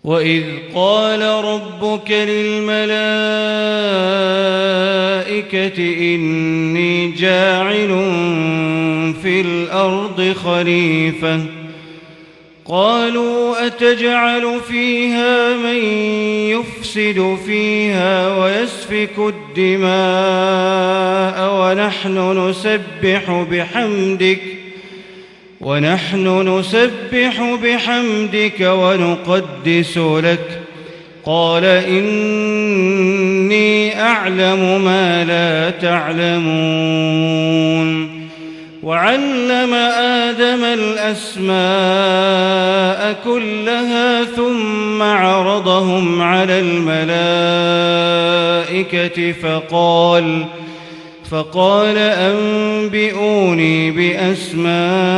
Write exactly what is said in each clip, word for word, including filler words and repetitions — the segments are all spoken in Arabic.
وإذ قال ربك للملائكة إني جاعل في الأرض خليفة قالوا أتجعل فيها من يفسد فيها ويسفك الدماء ونحن نسبح بحمدك ونحن نسبح بحمدك ونقدس لك قال إني أعلم ما لا تعلمون وعلم آدم الأسماء كلها ثم عرضهم على الملائكة فقال فقال أنبئوني بأسماء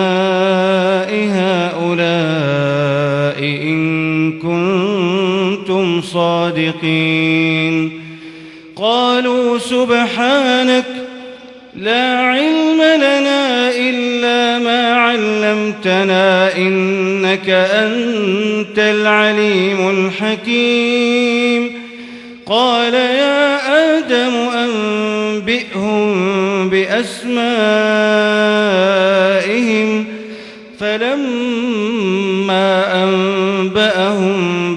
هؤلاء إن كنتم صادقين قالوا سبحانك لا علم لنا إلا ما علمتنا إنك أنت العليم الحكيم قال يا آدم أنبئهم بأسمائهم فلما أنبأهم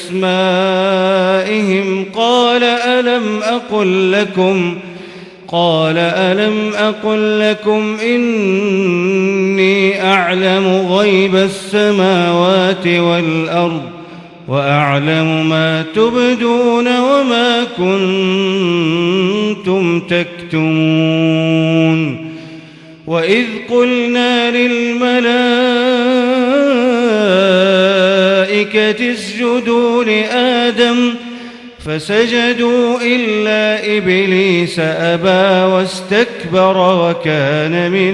بأسمائهم قال ألم أقل لكم قال ألم أقل لكم إني أعلم غيب السماوات والأرض وأعلم ما تبدون وما كنتم تكتمون وإذ قلنا للملائكة اسجدوا لآدم فسجدوا إلا إبليس أبى واستكبر وكان من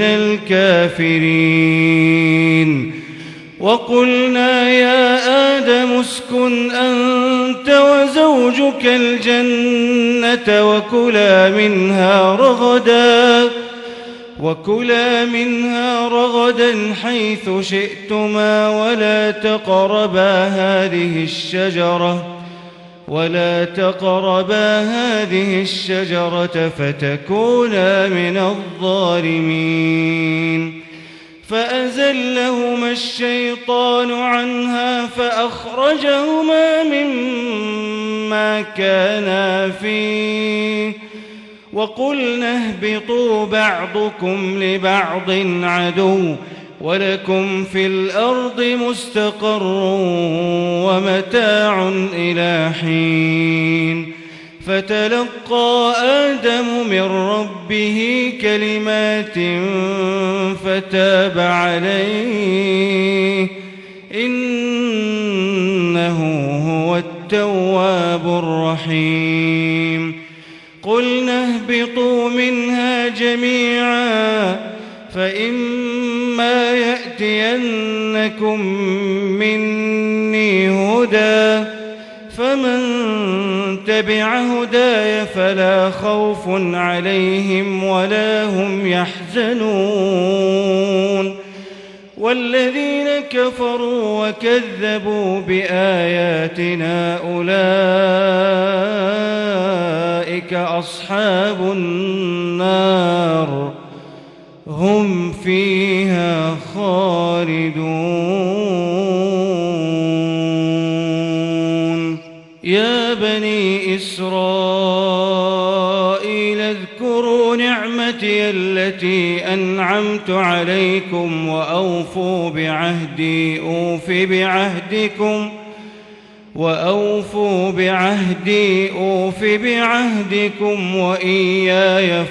الكافرين وقلنا يا آدم اسكن أنت وزوجك الجنة وكلا منها رغدا وكلا منها رغدا حيث شئتما ولا تقربا هذه الشجرة ولا تقربا هذه الشجرة فتكونا من الظالمين فأزلهما الشيطان عنها فأخرجهما مما كانا فيه وقلنا اهبطوا بعضكم لبعض عدو ولكم في الأرض مستقر ومتاع إلى حين فتلقى آدم من ربه كلمات فتاب عليه إنه هو التواب الرحيم قلنا اهبطوا منها جميعا فإما يأتينكم مني هدى فمن تبع هداي فلا خوف عليهم ولا هم يحزنون والذين كفروا وكذبوا بآياتنا أولئك أصحاب النار هم فيها خالدون يا بني إسرائيل اذكروا نعمتي التي أنعمت عليكم وأوفوا بعهدي أوف بعهدكم وأوفوا بعهدي أوف بعهدكم وإياي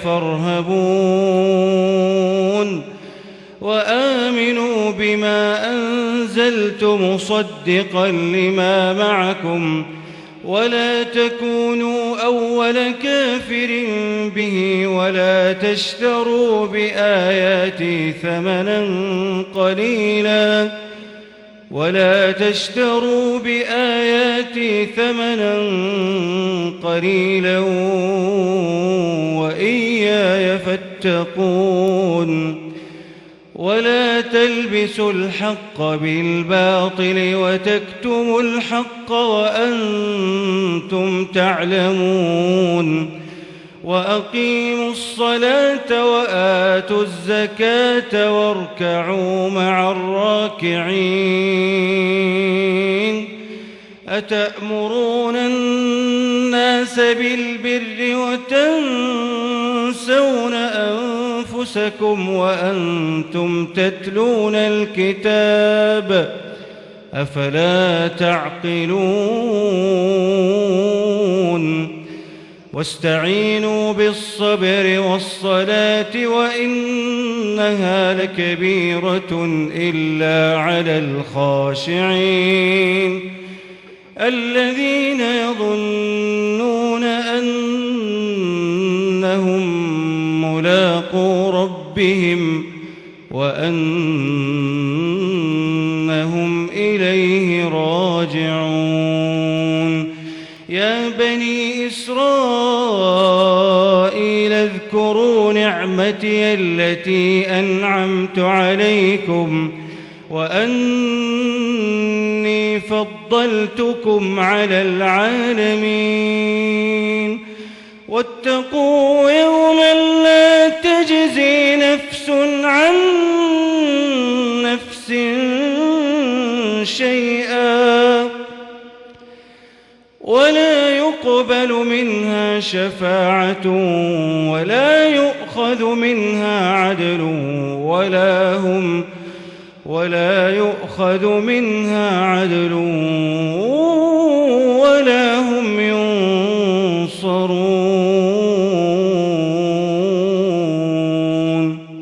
فارهبون وآمنوا بما أنزلت مصدقا لما معكم ولا تكونوا أول كافر به ولا تشتروا بآياتي ثمنا قليلا ولا تشتروا بآياتي ثمنا قليلا وإياي فاتقون ولا تلبسوا الحق بالباطل وتكتموا الحق وأنتم تعلمون وأقيموا الصلاة وآتوا الزكاة واركعوا مع الراكعين أتأمرون الناس بالبر وتنسون أنفسكم وأنتم تتلون الكتاب أفلا تعقلون واستعينوا بالصبر والصلاة وإنها لكبيرة إلا على الخاشعين الذين يظنون أنهم ملاقو ربهم وأنهم إليه راجعون يا بني إسرائيل اذكروا نعمتي التي أنعمت عليكم وأني فضلتكم على العالمين واتقوا يوما لا تجزي نفس عن نفس شيئا ولا يقبل منها شفاعة ولا يؤخذ منها عدل ولا هم ولا يؤخذ منها عدل ولا هم ينصرون